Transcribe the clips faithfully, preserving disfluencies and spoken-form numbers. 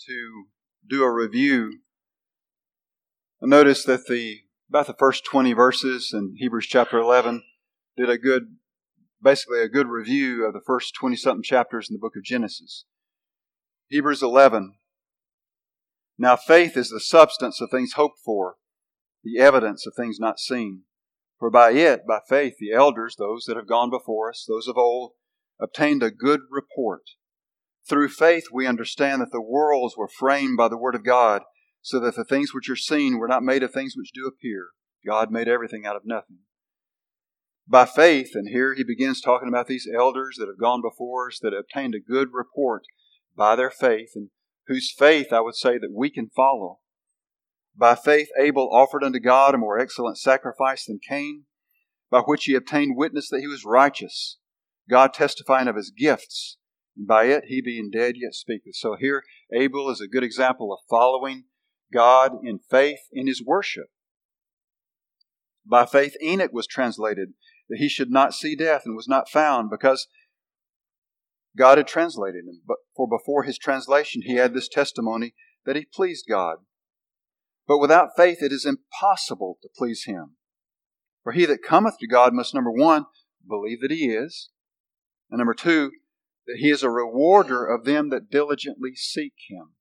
to do a review, I noticed that the about the first twenty verses in Hebrews chapter eleven did a good, basically a good review of the first twenty-something chapters in the book of Genesis. Hebrews eleven. Now faith is the substance of things hoped for, the evidence of things not seen. For by it, by faith, the elders, those that have gone before us, those of old, obtained a good report. Through faith we understand that the worlds were framed by the Word of God, so that the things which are seen were not made of things which do appear. God made everything out of nothing. By faith, and here he begins talking about these elders that have gone before us, that obtained a good report by their faith, and whose faith I would say that we can follow. By faith Abel offered unto God a more excellent sacrifice than Cain, by which he obtained witness that he was righteous, God testifying of his gifts, and by it he being dead yet speaketh. So here Abel is a good example of following God in faith in his worship. By faith Enoch was translated that he should not see death, and was not found, because God had translated him. But for before his translation he had this testimony that he pleased God. But without faith it is impossible to please Him. For he that cometh to God must, number one, believe that He is, and number two, that He is a rewarder of them that diligently seek Him.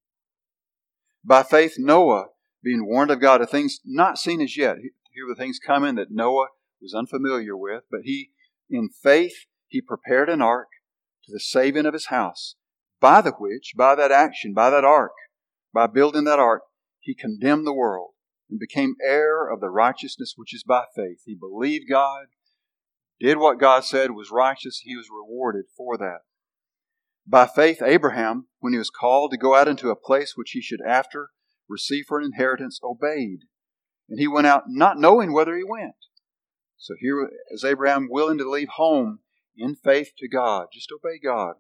By faith Noah, being warned of God of things not seen as yet, here were things coming that Noah was unfamiliar with, but he, in faith, he prepared an ark to the saving of his house, by the which, by that action, by that ark, by building that ark, he condemned the world and became heir of the righteousness which is by faith. He believed God, did what God said was righteous. He was rewarded for that. By faith, Abraham, when he was called to go out into a place which he should after receive for an inheritance, obeyed. And he went out not knowing whither he went. So here is Abraham willing to leave home in faith to God. Just obey God.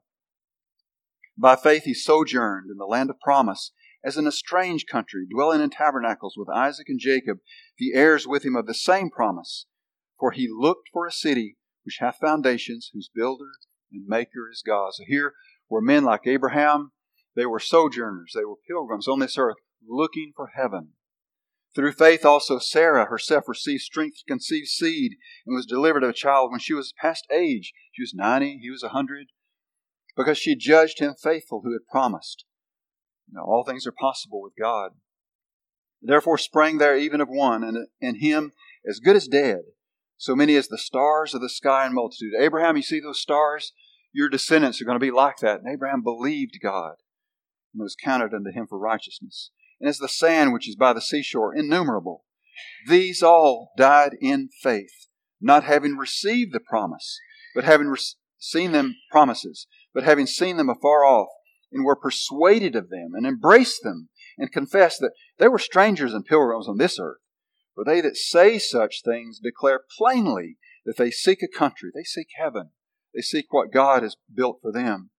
By faith he sojourned in the land of promise, as in a strange country, dwelling in tabernacles with Isaac and Jacob, the heirs with him of the same promise. For he looked for a city which hath foundations, whose builder and maker is God. So here were men like Abraham. They were sojourners. They were pilgrims on this earth, looking for heaven. Through faith also Sarah herself received strength to conceive seed, and was delivered of a child when she was past age. She was ninety, he was a hundred, because she judged him faithful who had promised. Now, all things are possible with God. Therefore sprang there even of one, and, and him as good as dead, so many as the stars of the sky in multitude. Abraham, you see those stars? Your descendants are going to be like that. And Abraham believed God, and it was counted unto him for righteousness. And as the sand which is by the seashore, innumerable. These all died in faith, not having received the promise, but having re- seen them promises, but having seen them afar off, and were persuaded of them, and embraced them, and confessed that they were strangers and pilgrims on this earth. For they that say such things declare plainly that they seek a country. They seek heaven. They seek what God has built for them.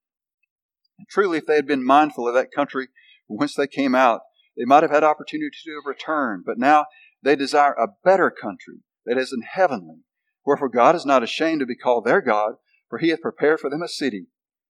And truly, if they had been mindful of that country from whence they came out, they might have had opportunity to return. But now they desire a better country, that is in heavenly. Wherefore God is not ashamed to be called their God, for He hath prepared for them a city.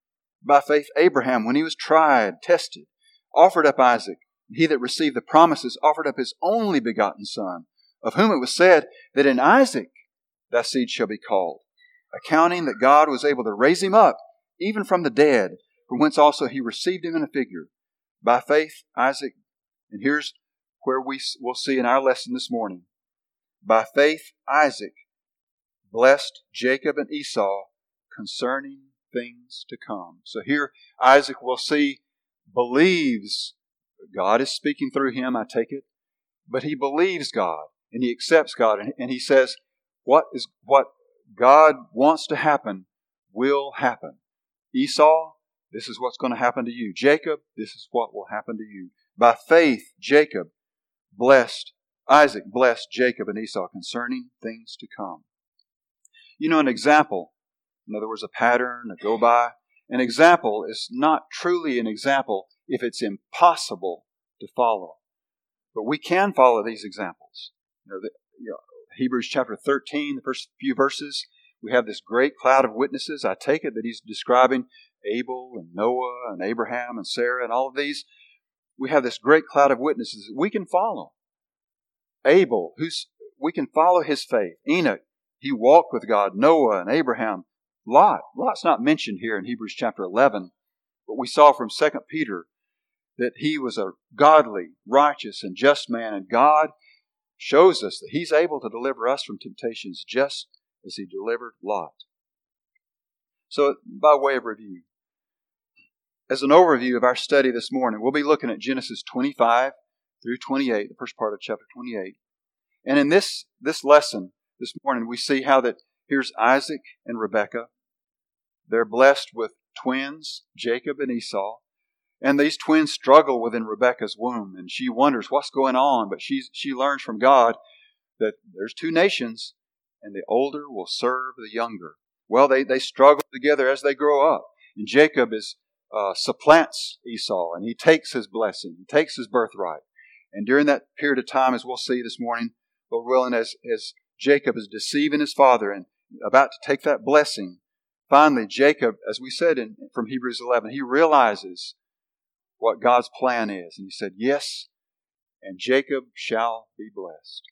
By faith Abraham, when he was tried, tested, offered up Isaac. He that received the promises offered up his only begotten son, of whom it was said that in Isaac thy seed shall be called, accounting that God was able to raise him up, even from the dead, from whence also he received him in a figure. By faith Isaac, and here's where we will see in our lesson this morning. By faith Isaac blessed Jacob and Esau concerning things to come. So here Isaac, will see, believes God is speaking through him, I take it, but he believes God and he accepts God, and, and he says what is what God wants to happen will happen. Esau, this is what's going to happen to you. Jacob, this is what will happen to you. By faith Jacob blessed Isaac blessed Jacob and Esau concerning things to come. You know, an example, in other words, a pattern, a go-by. An example is not truly an example if it's impossible to follow. But we can follow these examples. You know, the, you know, Hebrews chapter thirteen, the first few verses, we have this great cloud of witnesses. I take it that he's describing Abel and Noah and Abraham and Sarah and all of these. we have this great cloud of witnesses that we can follow. Abel, who's we can follow his faith. Enoch, he walked with God. Noah and Abraham. Lot. Lot's not mentioned here in Hebrews chapter eleven, but we saw from Second Peter that he was a godly, righteous, and just man, and God shows us that He's able to deliver us from temptations just as He delivered Lot. So, by way of review, as an overview of our study this morning, we'll be looking at Genesis twenty-five through twenty-eight, the first part of chapter twenty-eight. And in this, this lesson this morning, we see how that here's Isaac and Rebekah. They're blessed with twins, Jacob and Esau. And these twins struggle within Rebekah's womb, and she wonders what's going on, but she's, she learns from God that there's two nations, and the older will serve the younger. Well, they, they struggle together as they grow up. And Jacob is uh, supplants Esau, and he takes his blessing, he takes his birthright. And during that period of time, as we'll see this morning, Lord willing, as, as Jacob is deceiving his father and about to take that blessing, finally Jacob, as we said in, from Hebrews eleven, he realizes what God's plan is. And he said, yes, and Jacob shall be blessed.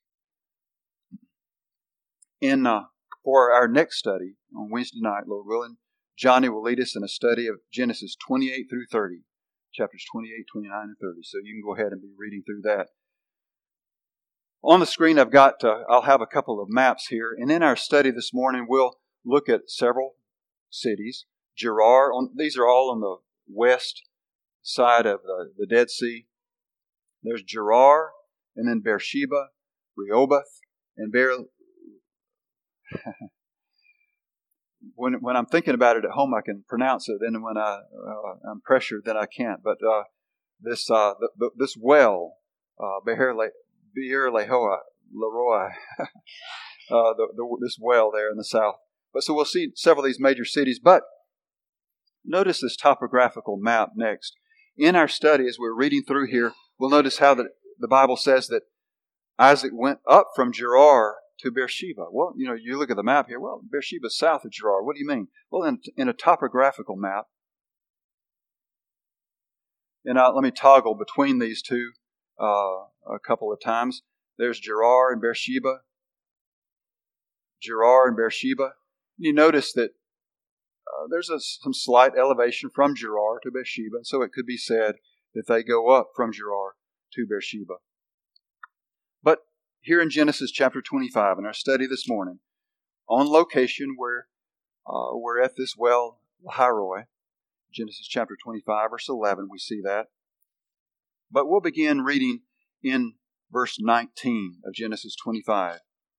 In uh, for our next study on Wednesday night, Lord willing, Johnny will lead us in a study of Genesis twenty-eight through thirty, chapters twenty-eight, twenty-nine, and thirty. So you can go ahead and be reading through that. On the screen, I've got, uh, I'll have a couple of maps here. And in our study this morning, we'll look at several cities. Gerar, on, these are all on the west side of the, the Dead Sea. There's Gerar, and then Beersheba, Rehoboth, and Beer. when when I'm thinking about it at home, I can pronounce it. Then when I uh, I'm pressured, then I can't. But uh, this uh, the, the, this well, uh, Beer Beer Lehoa, Leroy, uh, the, the, this well there in the south. But so we'll see several of these major cities. But notice this topographical map next. In our study, as we're reading through here, we'll notice how the, the Bible says that Isaac went up from Gerar to Beersheba. Well, you know, you look at the map here. Well, Beersheba's south of Gerar. What do you mean? Well, in, in a topographical map, and uh, let me toggle between these two uh, a couple of times. There's Gerar and Beersheba. Gerar and Beersheba. You notice that uh, there's a, some slight elevation from Gerar to Beersheba, and so it could be said that they go up from Gerar to Beersheba. But here in Genesis chapter twenty-five, in our study this morning, on location where uh, we're at this well, Lahairoi, Genesis chapter twenty-five, verse eleven, we see that. But we'll begin reading in verse nineteen of Genesis twenty-five.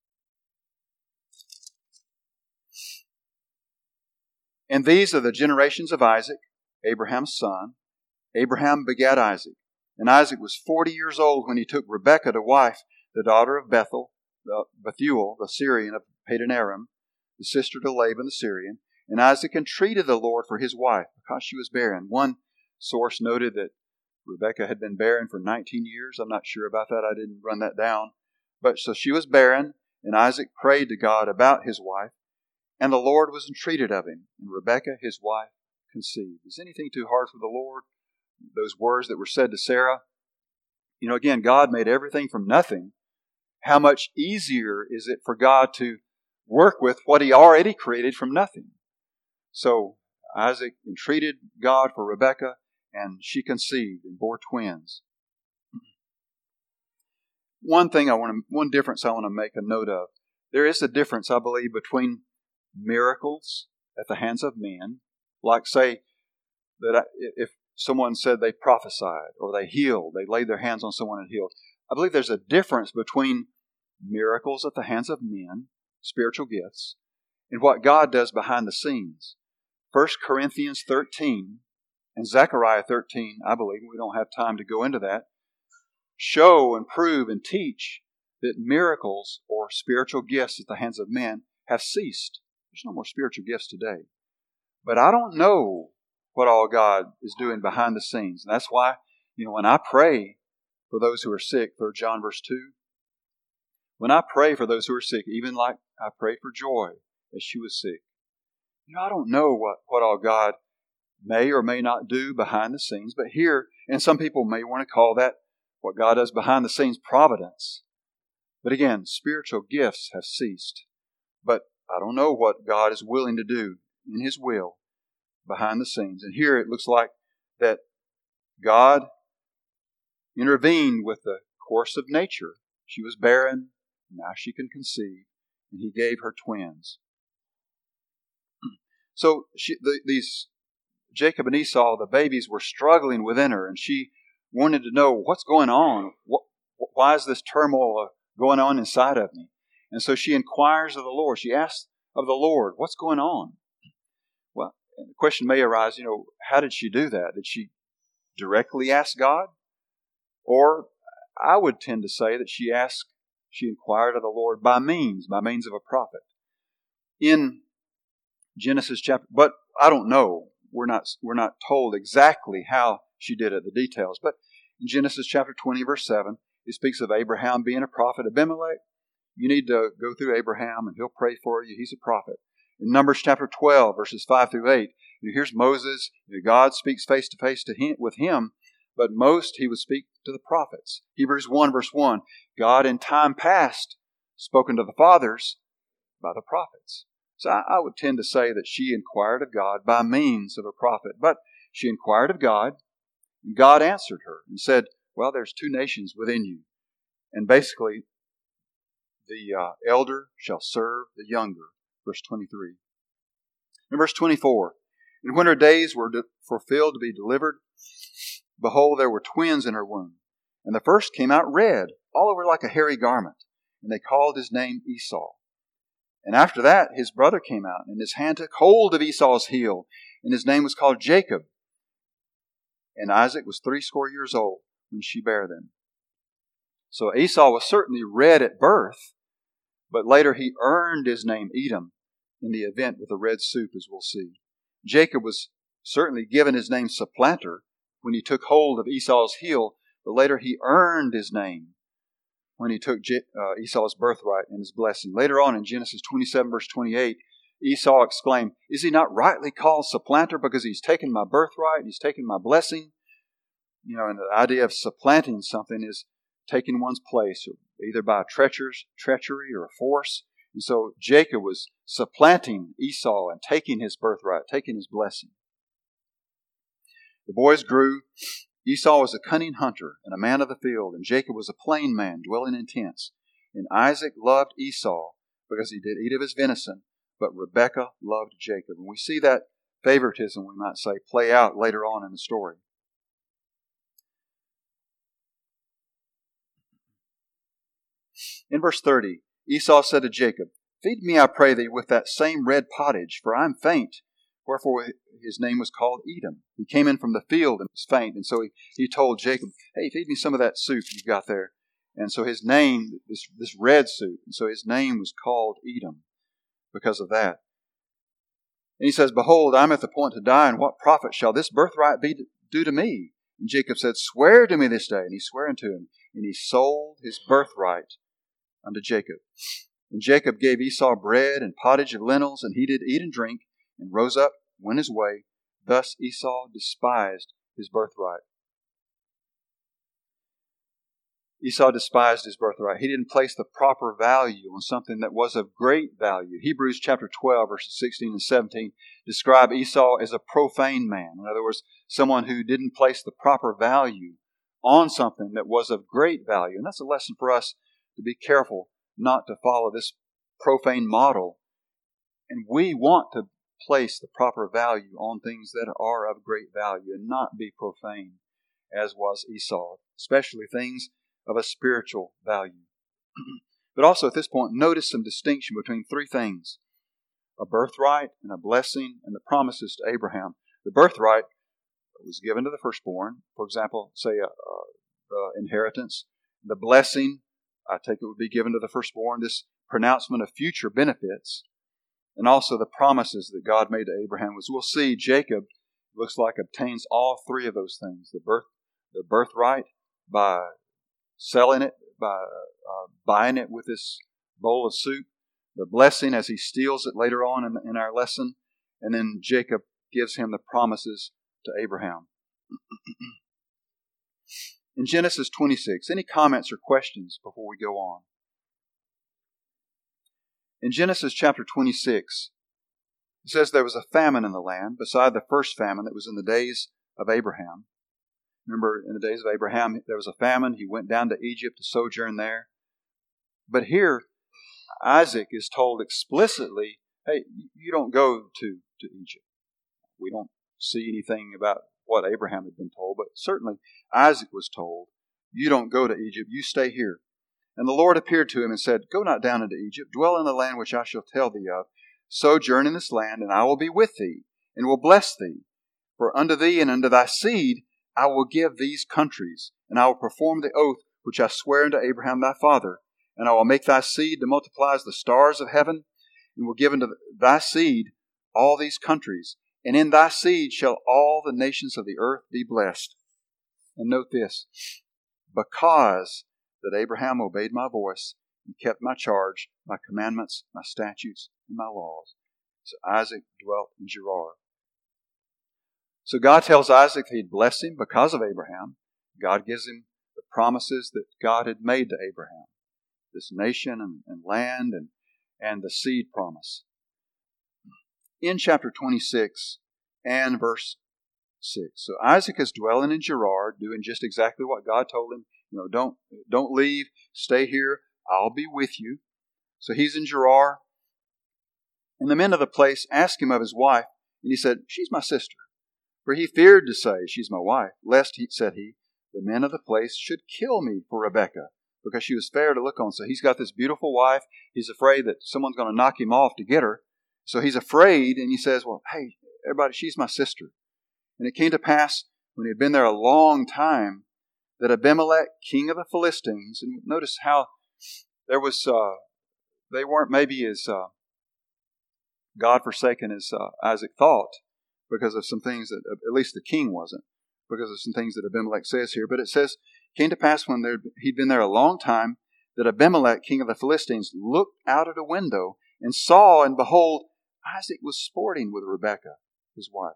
And these are the generations of Isaac, Abraham's son. Abraham begat Isaac. And Isaac was forty years old when he took Rebekah to wife, the daughter of Bethel, uh, Bethuel, the Syrian of Padanaram, the sister to Laban the Syrian. And Isaac entreated the Lord for his wife because she was barren. One source noted that Rebekah had been barren for nineteen years. I'm not sure about that. I didn't run that down. But so she was barren, and Isaac prayed to God about his wife. And the Lord was entreated of him, and Rebekah, his wife, conceived. Is anything too hard for the Lord? Those words that were said to Sarah. You know, again, God made everything from nothing. How much easier is it for God to work with what He already created from nothing? So Isaac entreated God for Rebekah, and she conceived and bore twins. One thing I want to, one difference I want to make a note of. There is a difference, I believe, between miracles at the hands of men, like say that I, if someone said they prophesied or they healed, they laid their hands on someone and healed. I believe there's a difference between miracles at the hands of men, spiritual gifts, and what God does behind the scenes. First Corinthians thirteen and Zechariah thirteen, I believe, we don't have time to go into that, show and prove and teach that miracles or spiritual gifts at the hands of men have ceased. There's no more spiritual gifts today. But I don't know what all God is doing behind the scenes. And that's why, you know, when I pray for those who are sick, Third John verse two, when I pray for those who are sick, even like I prayed for Joy as she was sick, you know, I don't know what, what all God may or may not do behind the scenes. But here, and some people may want to call that what God does behind the scenes providence. But again, spiritual gifts have ceased. But I don't know what God is willing to do in His will behind the scenes. And here it looks like that God intervened with the course of nature. She was barren, now she can conceive, and He gave her twins. So she, the, these Jacob and Esau, the babies, were struggling within her, and she wanted to know what's going on. What, why is this turmoil going on inside of me? And so she inquires of the Lord. She asks of the Lord, what's going on? Well, the question may arise, you know, how did she do that? Did she directly ask God? Or I would tend to say that she asked, she inquired of the Lord by means, by means of a prophet. In Genesis chapter, but I don't know. We're not, we're not told exactly how she did it, the details. But in Genesis chapter twenty, verse seven, it speaks of Abraham being a prophet. Abimelech, you need to go through Abraham and he'll pray for you. He's a prophet. In Numbers chapter twelve, verses five through eight, here's Moses. God speaks face to face to him, with him, but most he would speak to the prophets. Hebrews one, verse one, God in time past spoken to the fathers by the prophets. So I, I would tend to say that she inquired of God by means of a prophet. But she inquired of God, and God answered her and said, well, there's two nations within you. And basically, the uh, elder shall serve the younger. Verse twenty-three. In verse twenty-four, and when her days were de- fulfilled to be delivered, behold, there were twins in her womb. And the first came out red, all over like a hairy garment. And they called his name Esau. And after that, his brother came out, and his hand took hold of Esau's heel, and his name was called Jacob. And Isaac was threescore years old when she bare them. So Esau was certainly red at birth, but later he earned his name Edom in the event with the red soup, as we'll see. Jacob was certainly given his name Supplanter when he took hold of Esau's heel, but later he earned his name when he took uh, Esau's birthright and his blessing. Later on in Genesis twenty-seven, verse twenty-eight, Esau exclaimed, is he not rightly called Supplanter because he's taken my birthright, he's taken my blessing? You know, and the idea of supplanting something is taking one's place, either by treacherous, treachery or force. And so Jacob was supplanting Esau and taking his birthright, taking his blessing. The boys grew. Esau was a cunning hunter and a man of the field, and Jacob was a plain man dwelling in tents. And Isaac loved Esau because he did eat of his venison, but Rebekah loved Jacob. And we see that favoritism, we might say, play out later on in the story. In verse thirty, Esau said to Jacob, feed me, I pray thee, with that same red pottage, for I am faint. Wherefore his name was called Edom. He came in from the field and was faint. And so he, he told Jacob, hey, feed me some of that soup you've got there. And so his name, this, this red soup, and so his name was called Edom because of that. And he says, behold, I am at the point to die, and what profit shall this birthright be due to me? And Jacob said, swear to me this day. And he swore unto him, and he sold his birthright unto Jacob. And Jacob gave Esau bread and pottage of lentils, and he did eat and drink, and rose up, went his way. Thus Esau despised his birthright. Esau despised his birthright. He didn't place the proper value on something that was of great value. Hebrews chapter twelve, verses sixteen and seventeen describe Esau as a profane man. In other words, someone who didn't place the proper value on something that was of great value. And that's a lesson for us to be careful not to follow this profane model. And we want to place the proper value on things that are of great value and not be profane, as was Esau, especially things of a spiritual value. But also at this point, notice some distinction between three things: a birthright and a blessing and the promises to Abraham. The birthright was given to the firstborn, for example, say a, a, a inheritance. The blessing, I take it, would be given to the firstborn, this pronouncement of future benefits. And also the promises that God made to Abraham. As we'll see, Jacob looks like obtains all three of those things: the birth, the birthright by selling it, by uh, buying it with this bowl of soup; the blessing as he steals it later on in, in our lesson; and then Jacob gives him the promises to Abraham. In Genesis twenty-six, any comments or questions before we go on? In Genesis chapter twenty-six, it says there was a famine in the land beside the first famine that was in the days of Abraham. Remember, in the days of Abraham, there was a famine. He went down to Egypt to sojourn there. But here, Isaac is told explicitly, hey, you don't go to, to Egypt. We don't see anything about what Abraham had been told, but certainly Isaac was told, you don't go to Egypt, you stay here. And the Lord appeared to him and said, go not down into Egypt, dwell in the land which I shall tell thee of. Sojourn in this land, and I will be with thee, and will bless thee. For unto thee and unto thy seed I will give these countries, and I will perform the oath which I swear unto Abraham thy father. And I will make thy seed to multiply as the stars of heaven, and will give unto thy seed all these countries. And in thy seed shall all the nations of the earth be blessed. And note this, because that Abraham obeyed my voice and kept my charge, my commandments, my statutes, and my laws. So Isaac dwelt in Gerar. So God tells Isaac that he'd bless him because of Abraham. God gives him the promises that God had made to Abraham. This nation and, and land and, and the seed promise. In chapter twenty-six and verse six. So Isaac is dwelling in Gerar, doing just exactly what God told him. You know, don't, don't leave, stay here, I'll be with you. So he's in Gerar. And the men of the place asked him of his wife, and he said, she's my sister. For he feared to say, she's my wife, lest, he, said he, the men of the place should kill me for Rebekah, because she was fair to look on. So he's got this beautiful wife. He's afraid that someone's going to knock him off to get her. So he's afraid, and he says, well, hey, everybody, she's my sister. And it came to pass, when he had been there a long time, that Abimelech, king of the Philistines, and notice how there was, uh, they weren't maybe as uh, God-forsaken as uh, Isaac thought, because of some things that, at least the king wasn't, because of some things that Abimelech says here. But it says, came to pass when there, he'd been there a long time, that Abimelech, king of the Philistines, looked out at a window and saw, and behold, Isaac was sporting with Rebekah, his wife.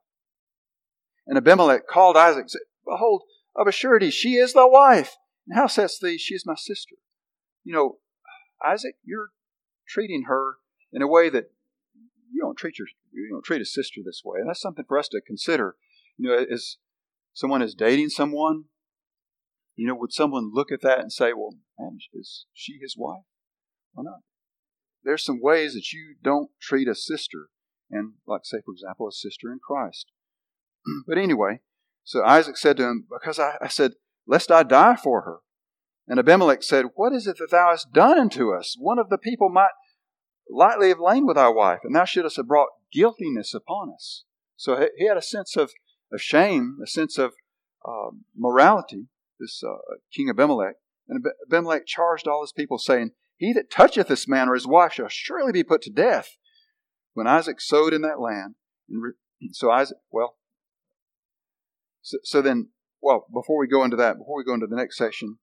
And Abimelech called Isaac and said, behold, of a surety, she is thy wife. And how saidst thee, she is my sister? You know, Isaac, you're treating her in a way that you don't treat your, you don't treat a sister this way. And that's something for us to consider. You know, as someone is dating someone, you know, would someone look at that and say, well, man, is she his wife? Why not? There's some ways that you don't treat a sister. And like, say, for example, a sister in Christ. But anyway, so Isaac said to him, because I, I said, lest I die for her. And Abimelech said, what is it that thou hast done unto us? One of the people might lightly have lain with our wife, and thou shouldst have brought guiltiness upon us. So he had a sense of, of shame, a sense of uh, morality, this uh, King Abimelech. And Abimelech charged all his people, saying, he that toucheth this man or his wife shall surely be put to death. When Isaac sowed in that land, and re- so Isaac, well, so, so then, well, before we go into that, before we go into the next section,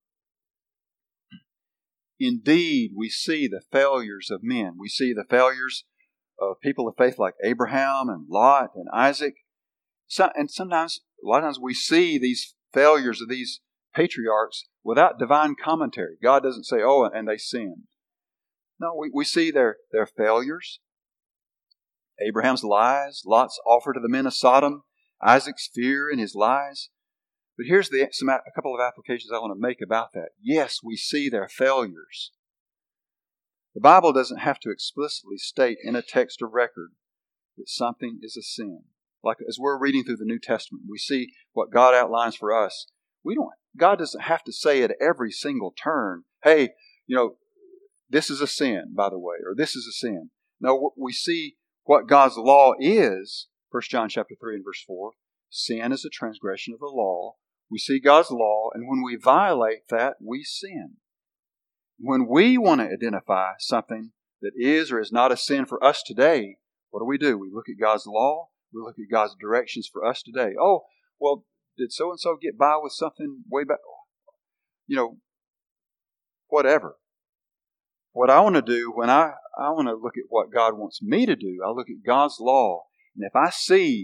indeed, we see the failures of men. We see the failures of people of faith like Abraham and Lot and Isaac. So, and sometimes, a lot of times, we see these failures of these patriarchs without divine commentary. God doesn't say, oh, and they sinned. No, we, we see their, their failures. Abraham's lies, Lot's offer to the men of Sodom, Isaac's fear and his lies. But here's the, some, a couple of applications I want to make about that. Yes, we see their failures. The Bible doesn't have to explicitly state in a text of record that something is a sin. Like as we're reading through the New Testament, we see what God outlines for us. We don't. God doesn't have to say at every single turn, hey, you know, this is a sin, by the way, or this is a sin. No, we see what God's law is. First John chapter three and verse four. Sin is a transgression of the law. We see God's law, and when we violate that, we sin. When we want to identify something that is or is not a sin for us today, what do we do? We look at God's law. We look at God's directions for us today. Oh, well, did so-and-so get by with something way back? You know, whatever. What I want to do when I, I want to look at what God wants me to do, I look at God's law. And if I see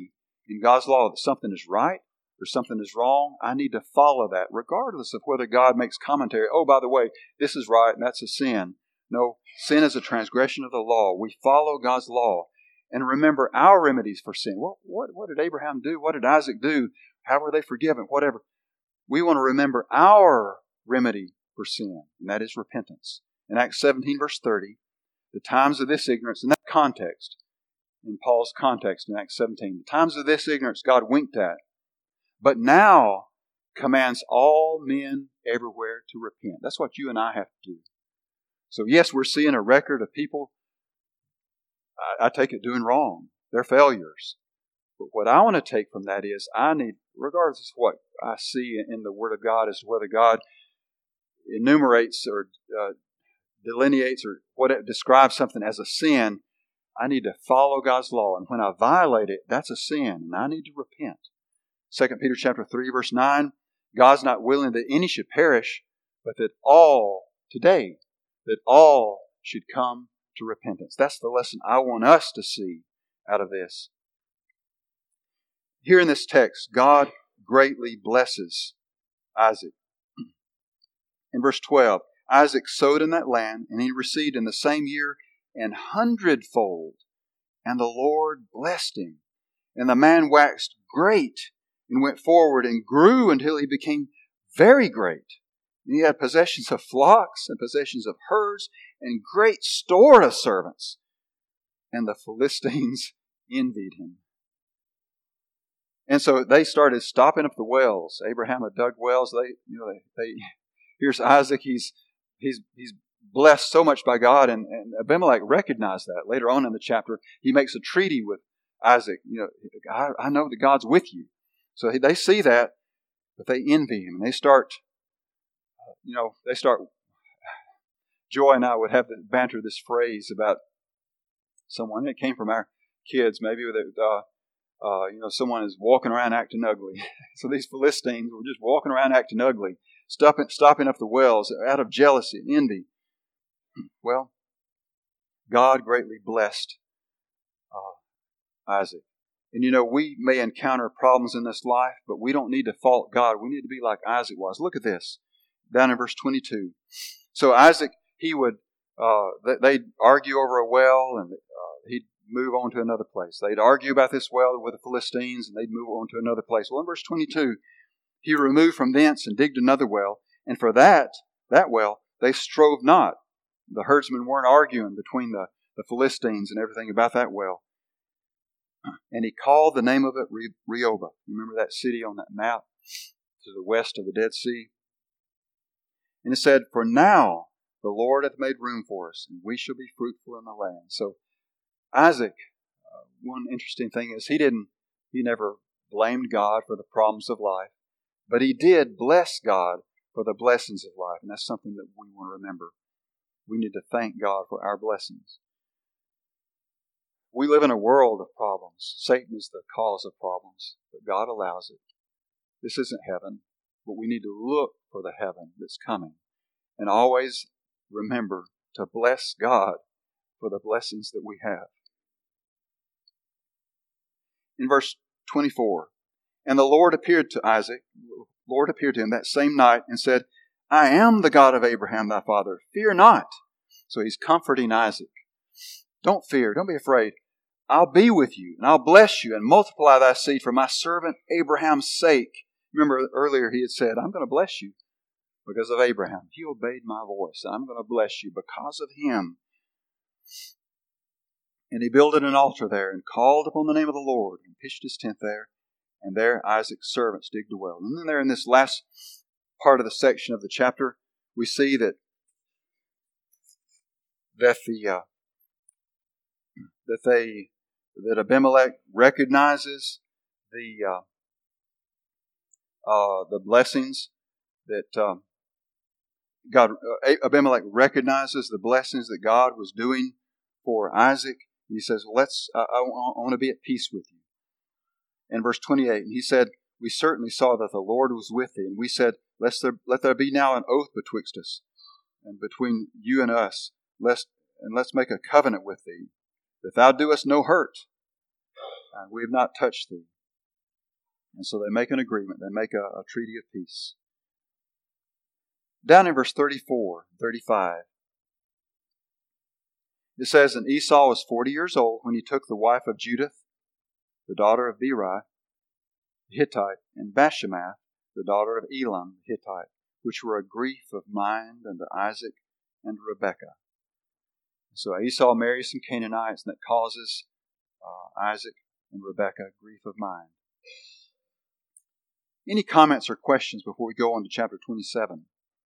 in God's law that something is right or something is wrong, I need to follow that regardless of whether God makes commentary. Oh, by the way, this is right and that's a sin. No, sin is a transgression of the law. We follow God's law and remember our remedies for sin. What, what, what did Abraham do? What did Isaac do? How were they forgiven? Whatever. We want to remember our remedy for sin, and that is repentance. In Acts seventeen, verse thirty, the times of this ignorance, in that context, in Paul's context in Acts seventeen, the times of this ignorance God winked at, but now commands all men everywhere to repent. That's what you and I have to do. So yes, we're seeing a record of people, I, I take it, doing wrong. They're failures. But what I want to take from that is, I need, regardless of what I see in the Word of God as to whether God enumerates or uh, delineates or what it describes something as a sin, I need to follow God's law. And when I violate it, that's a sin, and I need to repent. Second Peter chapter three, verse nine, God's not willing that any should perish, but that all, today, that all should come to repentance. That's the lesson I want us to see out of this. Here in this text, God greatly blesses Isaac. In verse twelve, Isaac sowed in that land, and he received in the same year an hundredfold. And the Lord blessed him. And the man waxed great, and went forward, and grew until he became very great. And he had possessions of flocks, and possessions of herds, and great store of servants. And the Philistines envied him. And so they started stopping up the wells. Abraham had dug wells. They, you know, they, they here's Isaac. He's he's he's blessed so much by God, and, and Abimelech recognized that. Later on in the chapter, he makes a treaty with Isaac. You know, I, I know that God's with you. So they see that, but they envy him, and they start. You know, they start. Joy and I would have to banter this phrase about someone. It came from our kids, maybe with uh, Uh, you know, someone is walking around acting ugly. So these Philistines were just walking around acting ugly, stopping, stopping up the wells out of jealousy and envy. Well, God greatly blessed uh, Isaac. And you know, we may encounter problems in this life, but we don't need to fault God. We need to be like Isaac was. Look at this, down in verse twenty-two. So Isaac, he would, uh, they'd argue over a well, and uh, he'd move on to another place. They'd argue about this well with the Philistines, and they'd move on to another place. Well, in verse twenty-two, he removed from thence and digged another well, and for that, that well, they strove not. The herdsmen weren't arguing between the, the Philistines and everything about that well. And he called the name of it Re- Rehoboth. You remember that city on that map to the west of the Dead Sea? And it said, "For now the Lord hath made room for us, and we shall be fruitful in the land." So Isaac, uh, one interesting thing is he didn't, he never blamed God for the problems of life, but he did bless God for the blessings of life. And that's something that we want to remember. We need to thank God for our blessings. We live in a world of problems. Satan is the cause of problems, but God allows it. This isn't heaven, but we need to look for the heaven that's coming. And always remember to bless God for the blessings that we have. In verse twenty-four, and the Lord appeared to Isaac, Lord appeared to him that same night and said, "I am the God of Abraham thy father. Fear not." So he's comforting Isaac. Don't fear. Don't be afraid. I'll be with you, and I'll bless you, and multiply thy seed for my servant Abraham's sake. Remember earlier he had said, I'm going to bless you because of Abraham. He obeyed my voice. I'm going to bless you because of him. And he builded an altar there and called upon the name of the Lord and pitched his tent there. And there Isaac's servants digged a well. And then there in this last part of the section of the chapter, we see that that the uh, that they that Abimelech recognizes the uh, uh, the blessings that um, God uh, Abimelech recognizes the blessings that God was doing for Isaac. He says, well, let's, I, I want to be at peace with you. In verse twenty-eight, and he said, we certainly saw that the Lord was with thee. And we said, let there, let there be now an oath betwixt us and between you and us, lest, and let's make a covenant with thee, that thou do us no hurt. And we have not touched thee. And so they make an agreement. They make a, a treaty of peace. Down in verse thirty-four, thirty-five, it says, And Esau was forty years old when he took the wife of Judith, the daughter of Beri, the Hittite, and Bashemath, the daughter of Elam, the Hittite, which were a grief of mind unto Isaac and Rebekah. So Esau marries some Canaanites, and that causes uh, Isaac and Rebekah grief of mind. Any comments or questions before we go on to chapter twenty-seven?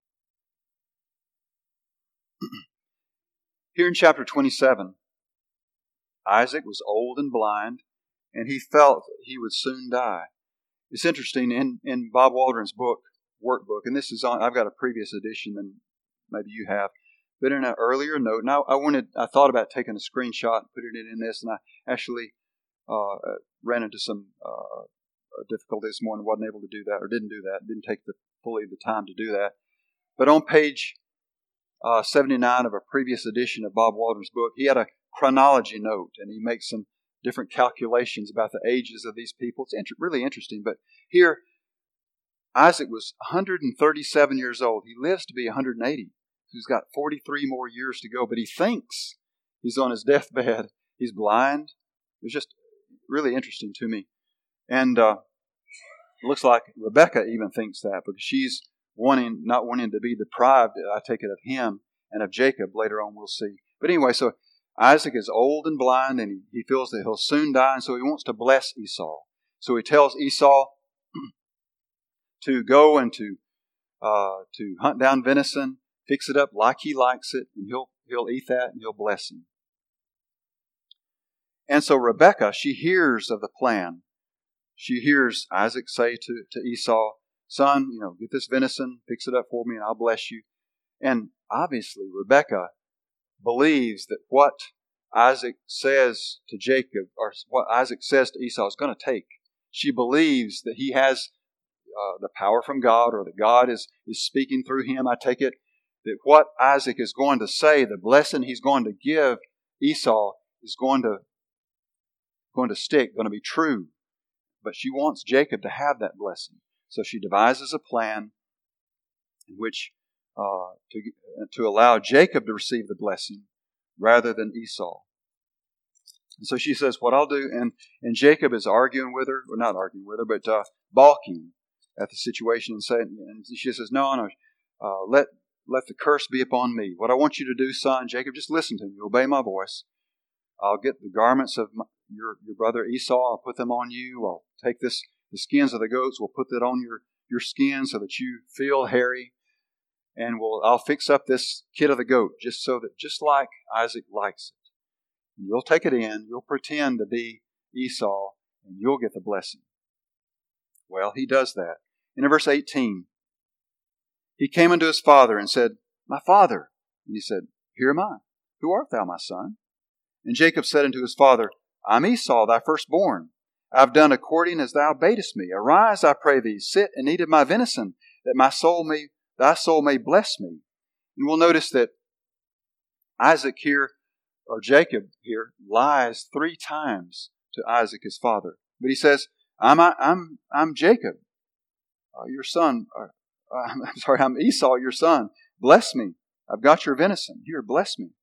Here in chapter twenty-seven, Isaac was old and blind, and he felt that he would soon die. It's interesting, in, in Bob Waldron's book, workbook, and this is on, I've got a previous edition than maybe you have, but in an earlier note, and I, I wanted, I thought about taking a screenshot and putting it in this, and I actually uh, ran into some uh, difficulty this morning, wasn't able to do that, or didn't do that, didn't take the, fully the time to do that. But on page uh, seventy-nine of a previous edition of Bob Waldron's book, he had a chronology note, and he makes some different calculations about the ages of these people. It's inter- really interesting. But here, Isaac was one hundred thirty-seven years old. He lives to be one hundred eighty. He's got forty-three more years to go, but he thinks he's on his deathbed. He's blind. It's just really interesting to me. And uh, it looks like Rebekah even thinks that, because she's wanting, not wanting to be deprived, I take it, of him and of Jacob. Later on we'll see. But anyway, so Isaac is old and blind, and he, he feels that he'll soon die, and so he wants to bless Esau. So he tells Esau to go and to uh, to hunt down venison, fix it up like he likes it, and he'll he'll eat that and he'll bless him. And so Rebekah, she hears of the plan. She hears Isaac say to, to Esau, son, you know, get this venison, fix it up for me, and I'll bless you. And obviously Rebekah believes that what Isaac says to Jacob, or what Isaac says to Esau, is going to take. She believes that he has uh, the power from God, or that God is, is speaking through him. I take it that what Isaac is going to say, the blessing he's going to give Esau, is going to going to stick, going to be true. But she wants Jacob to have that blessing. So she devises a plan in which uh, to, to allow Jacob to receive the blessing rather than Esau. And so she says, what I'll do, and, and Jacob is arguing with her, or not arguing with her, but uh, balking at the situation, and saying, and she says, no, no, uh, let, let the curse be upon me. What I want you to do, son, Jacob, just listen to me, obey my voice. I'll get the garments of my, your, your brother Esau, I'll put them on you. I'll take this, the skins of the goats, we'll put that on your, your skin so that you feel hairy. And we'll, I'll fix up this kid of the goat, just so that, just like Isaac likes it. And you'll take it in, you'll pretend to be Esau, and you'll get the blessing. Well, he does that. And in verse eighteen, he came unto his father and said, my father. And he said, here am I. Who art thou, my son? And Jacob said unto his father, I'm Esau, thy firstborn. I've done according as thou badest me. Arise, I pray thee, sit and eat of my venison, that my soul may, thy soul may bless me. And we'll notice that Isaac here, or Jacob here, lies three times to Isaac, his father. But he says, I'm I'm I'm Jacob, uh, your son. Uh, I'm sorry, I'm Esau, your son. Bless me. I've got your venison. Here, bless me.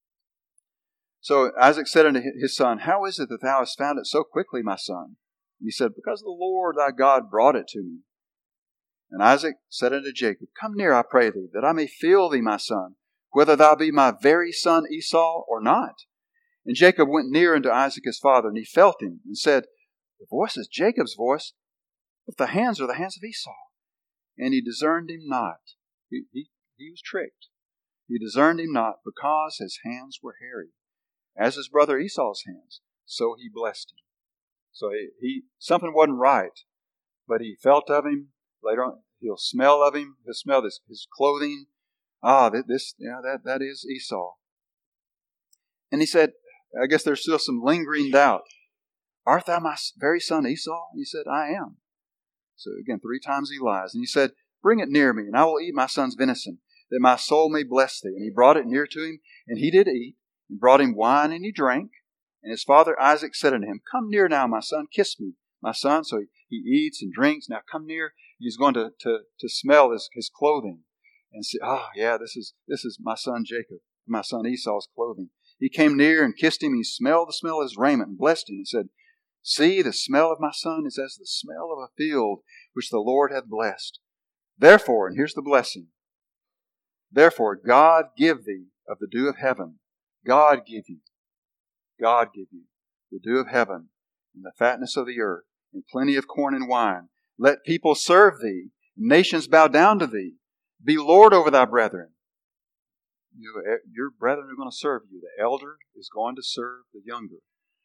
So Isaac said unto his son, how is it that thou hast found it so quickly, my son? And he said, because the Lord thy God brought it to me. And Isaac said unto Jacob, come near, I pray thee, that I may feel thee, my son, whether thou be my very son Esau or not. And Jacob went near unto Isaac his father, and he felt him, and said, the voice is Jacob's voice, but the hands are the hands of Esau. And he discerned him not. He, he, he was tricked. He discerned him not, because his hands were hairy, as his brother Esau's hands. So he blessed him. So he, he something wasn't right, but he felt of him. Later on, he'll smell of him. He'll smell this, his clothing. Ah, this, yeah, that, that is Esau. And he said, I guess there's still some lingering doubt. Art thou my very son Esau? And he said, I am. So again, three times he lies. And he said, bring it near me, and I will eat my son's venison, that my soul may bless thee. And he brought it near to him, and he did eat, and brought him wine, and he drank. And his father Isaac said unto him, come near now, my son, kiss me, my son. So he, he eats and drinks. Now come near. He's going to, to, to smell his, his clothing and say, oh, yeah, this is this is my son Jacob, my son Esau's clothing. He came near and kissed him. He smelled the smell of his raiment and blessed him and said, see, the smell of my son is as the smell of a field which the Lord hath blessed. Therefore, and here's the blessing, therefore God give thee of the dew of heaven. God give you, God give you the dew of heaven and the fatness of the earth and plenty of corn and wine. Let people serve thee, nations bow down to thee. Be Lord over thy brethren. You, your brethren are going to serve you. The elder is going to serve the younger.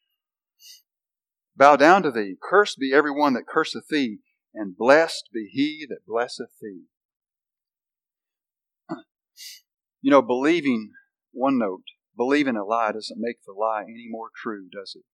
Bow down to thee. Cursed be every one that curseth thee, and blessed be he that blesseth thee. You know, believing, one note, believing a lie doesn't make the lie any more true, does it?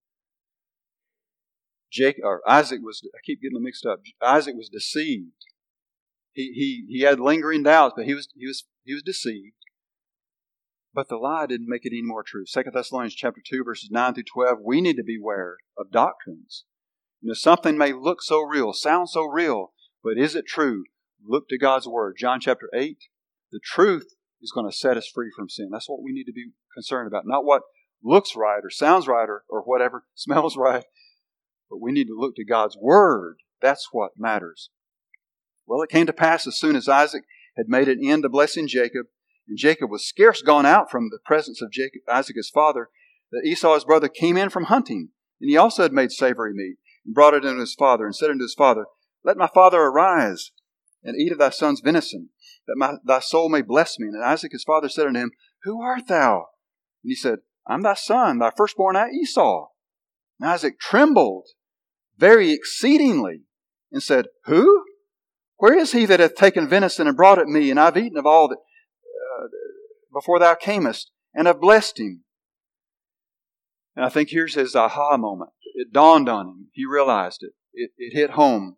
Jake, or Isaac was, I keep getting them mixed up. Isaac was deceived. He, he, he had lingering doubts, but he was, he was, he was deceived. But the lie didn't make it any more true. Second Thessalonians chapter two, verses nine through twelve, we need to beware of doctrines. You know, something may look so real, sound so real, but is it true? Look to God's Word. John chapter eight, the truth is going to set us free from sin. That's what we need to be concerned about. Not what looks right or sounds right or, or whatever, smells right. But we need to look to God's Word. That's what matters. Well, it came to pass as soon as Isaac had made an end of blessing Jacob, and Jacob was scarce gone out from the presence of Jacob, Isaac his father, that Esau his brother came in from hunting. And he also had made savory meat, and brought it unto his father, and said unto his father, let my father arise, and eat of thy son's venison, that my, thy soul may bless me. And Isaac his father said unto him, who art thou? And he said, I'm thy son, thy firstborn Esau. And Isaac trembled very exceedingly, and said, who? Where is he that hath taken venison and brought it me, and I've eaten of all that uh, before thou camest, and have blessed him? And I think here's his aha moment. It dawned on him. He realized it. It, it hit home.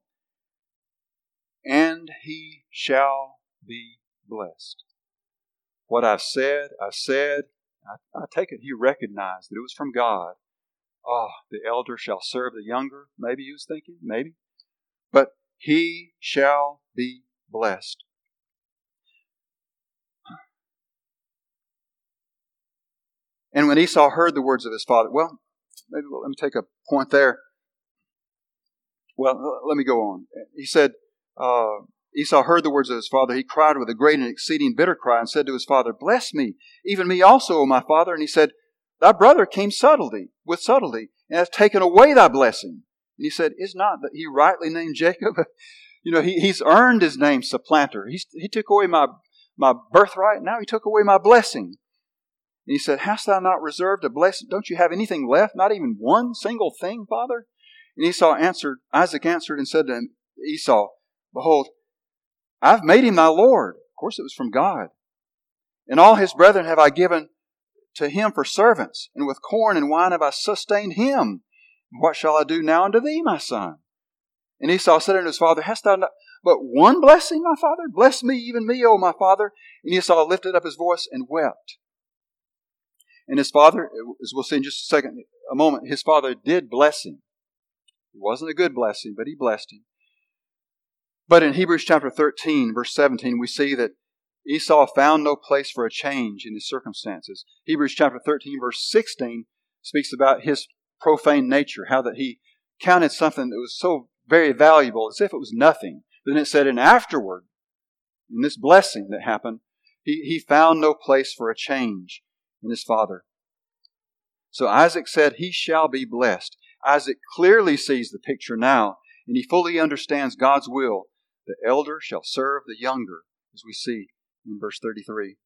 And he shall be blessed. What I've said, I've said. I, I take it he recognized that it was from God. Oh, the elder shall serve the younger. Maybe he was thinking, maybe. But he shall be blessed. And when Esau heard the words of his father, well, maybe let me take a point there. Well, let me go on. He said, uh, Esau heard the words of his father. He cried with a great and exceeding bitter cry and said to his father, bless me, even me also, O my father. And he said, thy brother came subtlety, with subtlety, and hath taken away thy blessing. And he said, is not that he rightly named Jacob? You know, he, he's earned his name supplanter. He's, he took away my, my birthright. Now he took away my blessing. And he said, hast thou not reserved a blessing? Don't you have anything left? Not even one single thing, Father? And Esau answered, Isaac answered and said to him, Esau, behold, I've made him thy Lord. Of course it was from God. And all his brethren have I given to him for servants, and with corn and wine have I sustained him. What shall I do now unto thee, my son? And Esau said unto his father, hast thou not but one blessing, my father? Bless me, even me, O my father. And Esau lifted up his voice and wept. And his father, as we'll see in just a second, a moment, his father did bless him. It wasn't a good blessing, but he blessed him. But in Hebrews chapter thirteen, verse seventeen, we see that Esau found no place for a change in his circumstances. Hebrews chapter thirteen, verse sixteen, speaks about his profane nature, how that he counted something that was so very valuable as if it was nothing. But then it said, and afterward, in this blessing that happened, he, he found no place for a change in his father. So Isaac said, he shall be blessed. Isaac clearly sees the picture now, and he fully understands God's will. The elder shall serve the younger, as we see in verse thirty-three.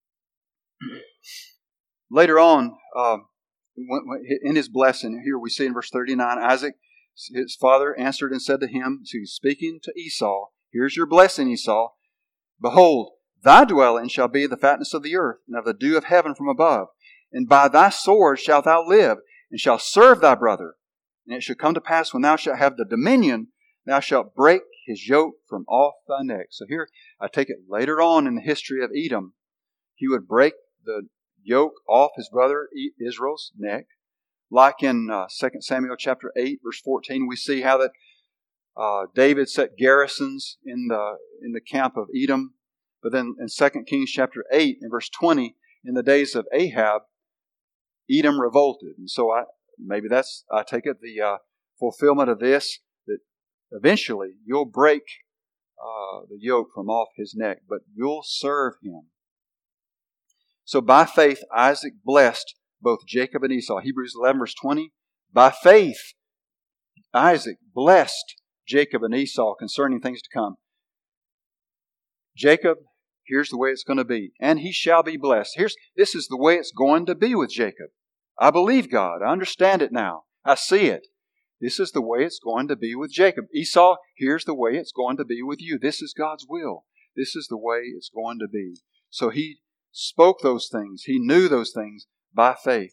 Later on, uh, in his blessing, here we see in verse thirty-nine, Isaac, his father, answered and said to him, so he's speaking to Esau, here's your blessing, Esau. Behold, thy dwelling shall be the fatness of the earth, and of the dew of heaven from above. And by thy sword shalt thou live, and shalt serve thy brother. And it shall come to pass, when thou shalt have the dominion, thou shalt break his yoke from off thy neck. So here, I take it later on in the history of Edom, he would break the yoke off his brother Israel's neck. Like in uh, Second Samuel chapter eight, verse fourteen, we see how that Uh, David set garrisons in the in the camp of Edom. But then in Second Kings chapter eight and verse twenty, in the days of Ahab, Edom revolted. And so I maybe that's, I take it, the uh, fulfillment of this, that eventually you'll break uh, the yoke from off his neck, but you'll serve him. So by faith, Isaac blessed both Jacob and Esau. Hebrews eleven verse twenty, by faith, Isaac blessed Jacob and Esau concerning things to come. Jacob, here's the way it's going to be. And he shall be blessed. Here's, this is the way it's going to be with Jacob. I believe God. I understand it now. I see it. This is the way it's going to be with Jacob. Esau, here's the way it's going to be with you. This is God's will. This is the way it's going to be. So he spoke those things. He knew those things by faith.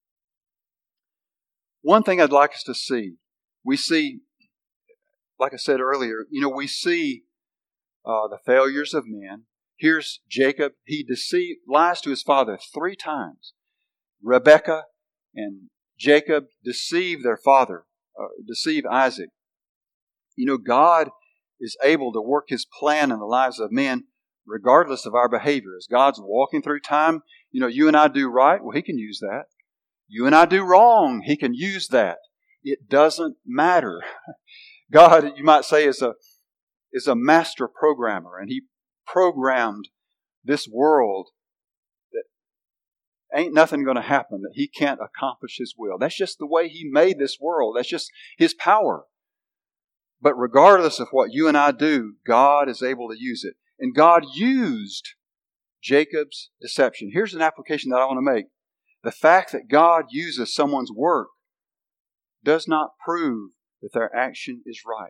One thing I'd like us to see, we see, like I said earlier, you know, we see uh, the failures of men. Here's Jacob. He deceived, lies to his father three times. Rebekah and Jacob deceive their father, uh, deceive Isaac. You know, God is able to work His plan in the lives of men regardless of our behavior. As God's walking through time, you know, you and I do right, well, He can use that. You and I do wrong, He can use that. It doesn't matter. God, you might say, is a is a master programmer, and He programmed this world that ain't nothing going to happen that He can't accomplish His will. That's just the way He made this world. That's just His power. But regardless of what you and I do, God is able to use it. And God used Jacob's deception. Here's an application that I want to make. The fact that God uses someone's work does not prove that their action is right.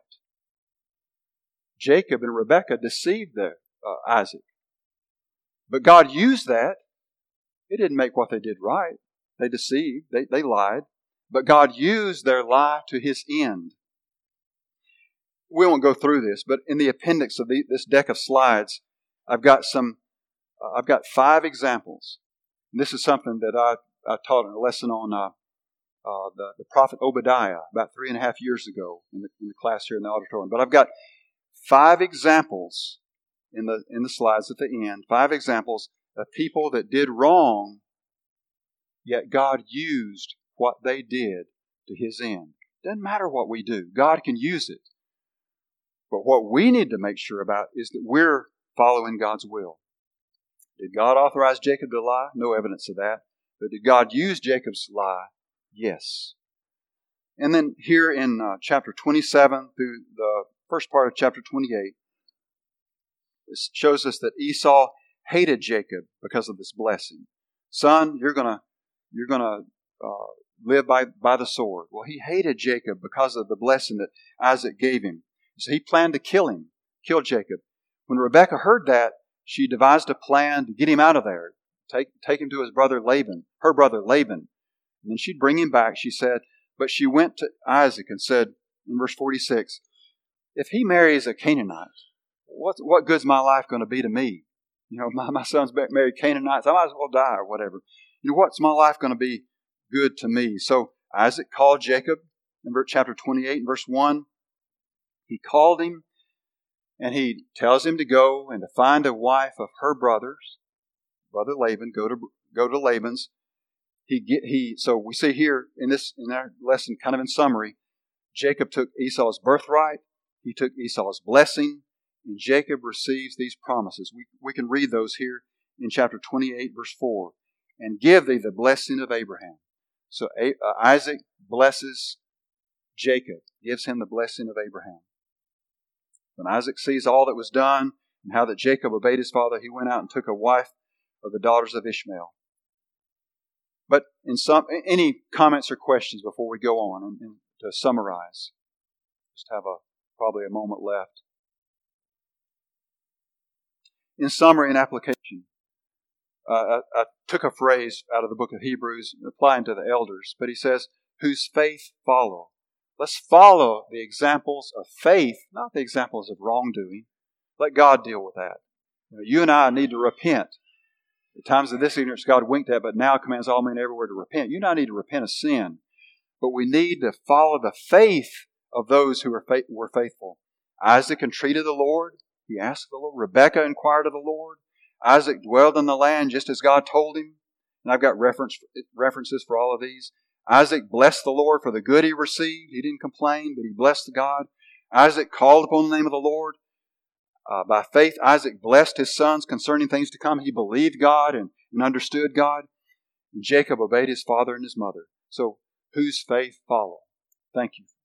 Jacob and Rebekah deceived their, uh, Isaac. But God used that. It didn't make what they did right. They deceived. They, they lied. But God used their lie to His end. We won't go through this, but in the appendix of the, this deck of slides, I've got some. Uh, I've got five examples. And this is something that I, I taught in a lesson on uh, uh, the, the prophet Obadiah about three and a half years ago in the, in the class here in the auditorium. But I've got five examples in the in the slides at the end. Five examples of people that did wrong, yet God used what they did to His end. Doesn't matter what we do. God can use it. But what we need to make sure about is that we're following God's will. Did God authorize Jacob to lie? No evidence of that. But did God use Jacob's lie? Yes. And then here in uh, chapter twenty-seven through the first part of chapter twenty-eight, it shows us that Esau hated Jacob because of this blessing. Son, you're gonna you're gonna uh, live by by the sword. Well, he hated Jacob because of the blessing that Isaac gave him. So he planned to kill him, kill Jacob. When Rebekah heard that, she devised a plan to get him out of there, take take him to his brother Laban, her brother Laban. And then she'd bring him back, she said. But she went to Isaac and said, in verse forty-six, if he marries a Canaanite, what, what good's my life going to be to me? You know, my, my son's married Canaanites, I might as well die or whatever. You know, what's my life going to be good to me? So Isaac called Jacob in chapter twenty-eight and verse one. He called him and he tells him to go and to find a wife of her brothers, brother Laban, go to go to Laban's. He get he so we see here in this in our lesson, kind of in summary, Jacob took Esau's birthright, he took Esau's blessing, and Jacob receives these promises. We we can read those here in chapter twenty-eight, verse four. And give thee the blessing of Abraham. So uh, Isaac blesses Jacob, gives him the blessing of Abraham. When Isaac sees all that was done and how that Jacob obeyed his father, he went out and took a wife of the daughters of Ishmael. But in some, any comments or questions before we go on and, and to summarize? Just have a probably a moment left. In summary and application, uh, I, I took a phrase out of the book of Hebrews applying to the elders, but he says, whose faith follow. Let's follow the examples of faith, not the examples of wrongdoing. Let God deal with that. You know, you and I need to repent. The times of this ignorance God winked at, but now commands all men everywhere to repent. You and I need to repent of sin. But we need to follow the faith of those who were, faith, were faithful. Isaac entreated the Lord. He asked the Lord. Rebekah inquired of the Lord. Isaac dwelled in the land just as God told him. And I've got reference, references for all of these. Isaac blessed the Lord for the good he received. He didn't complain, but he blessed God. Isaac called upon the name of the Lord. Uh, by faith, Isaac blessed his sons concerning things to come. He believed God and, and understood God. And Jacob obeyed his father and his mother. So, whose faith follow? Thank you.